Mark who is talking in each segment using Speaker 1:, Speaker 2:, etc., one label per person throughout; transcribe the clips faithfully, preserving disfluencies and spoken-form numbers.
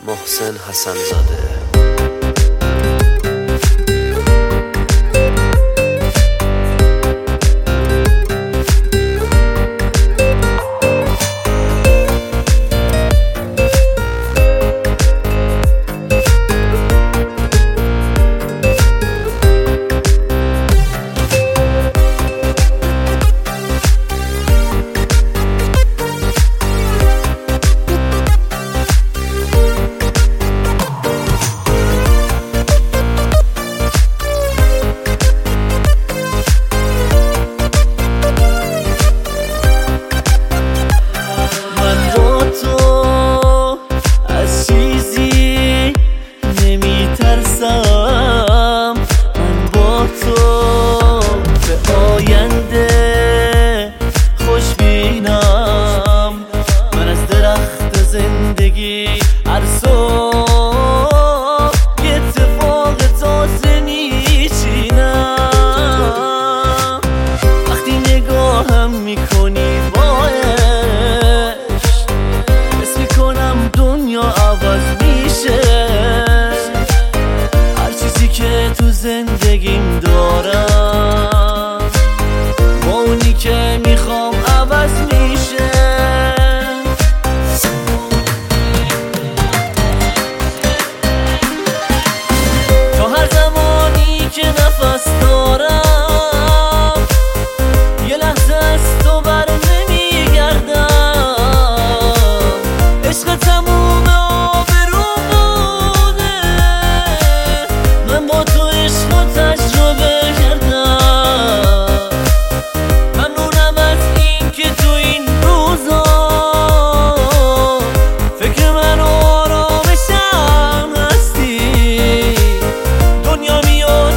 Speaker 1: محسن حسن زاده.
Speaker 2: زندگی هر صبح یه اتفاق تازه میچینم. وقتی نگاهم میکنی باش حس میکنم دنیا عوض میشه. هر چیزی که تو زندگیم دارم با اونی که میخوام عوض میشه. که نفس دارم یه لحظه از تو بر نمیگردم. عشق تموم آبرو بوده، من با تو عشق و تجربه کردم. ممنونم از این که تو این روزا فکر من و آرامشم هستی. دنیا میاد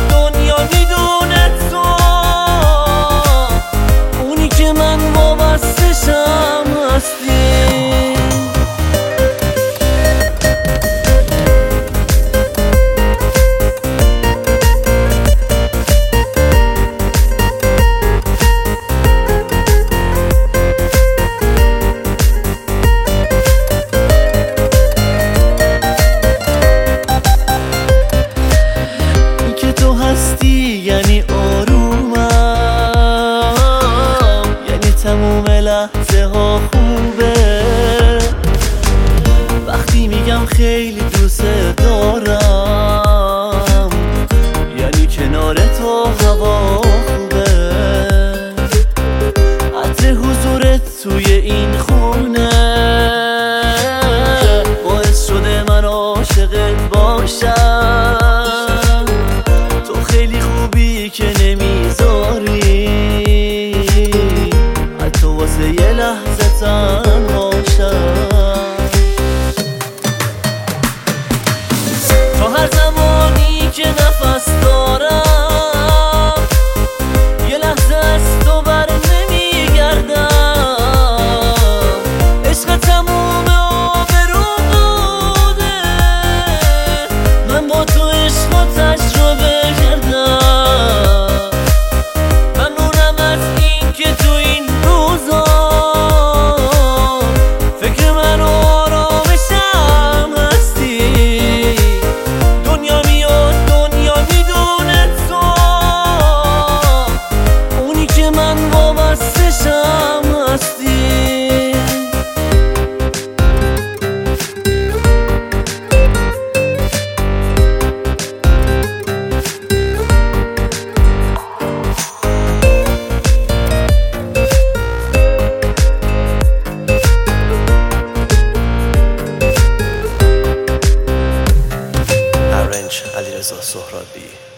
Speaker 2: یعنی آرومم، یعنی تموم لحظه ها خوبه. وقتی میگم خیلی دوست دارم یعنی کنار تو هوا خوبه. عطر حضورت توی این خونه باعث شده من عاشقت باشم. تو خیلی خوبی که نمیذاری حتی واسه یه لحظه تنها شم. تا هر زمانی که نفس دارم یه لحظه از تو بر نمیگردم. عشق تموم آبرو بوده، من با تو عشق و تجربه
Speaker 1: علیرضا سهرابی.